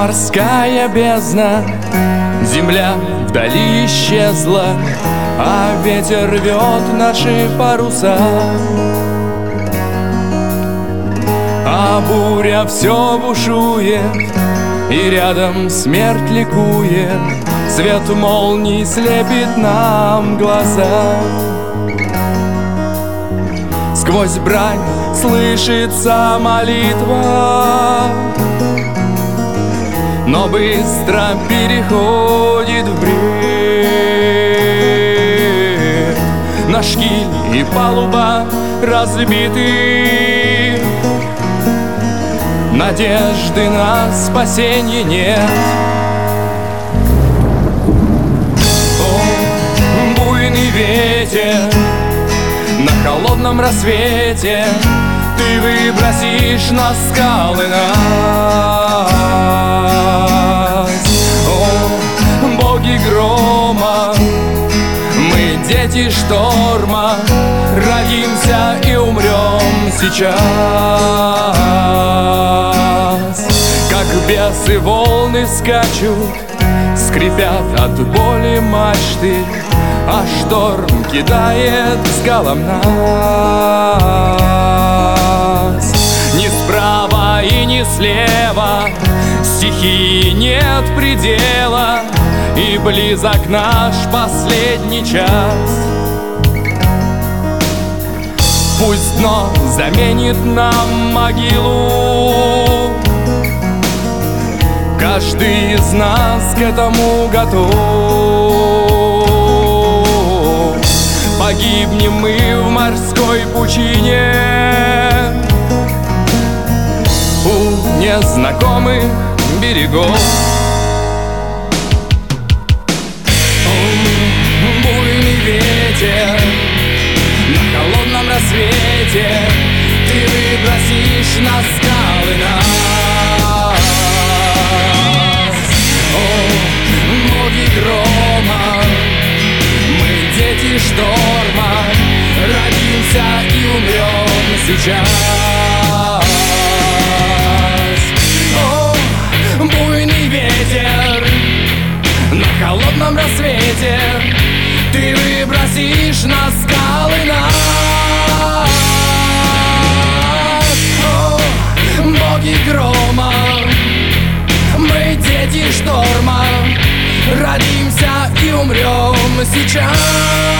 морская бездна, земля вдали исчезла, а ветер рвет наши паруса. А буря все бушует, и рядом смерть ликует, свет молний слепит нам глаза. Сквозь брань слышится молитва, но быстро переходит в бред. Наш киль и палуба разбиты, надежды на спасение нет. О, буйный ветер, на холодном рассвете ты выбросишь на скалы нас. О, боги грома, мы дети шторма, родимся и умрем сейчас. Как бесы волны скачут, скрипят от боли мачты, а шторм кидает скалам нас. Ни справа и ни слева стихии нет предела, и близок наш последний час. Пусть дно заменит нам могилу, каждый из нас к этому готов. Погибнем мы в морской пучине у незнакомых берегов. Буйный ветер, на холодном рассвете ты выбросишь на скалы нас. О, боги грома, мы дети шторма, родимся и умрем сейчас. О, буйный ветер, на холодном рассвете ты выбросишь на скалы нас. О, боги грома, мы дети шторма, родимся и умрем сейчас.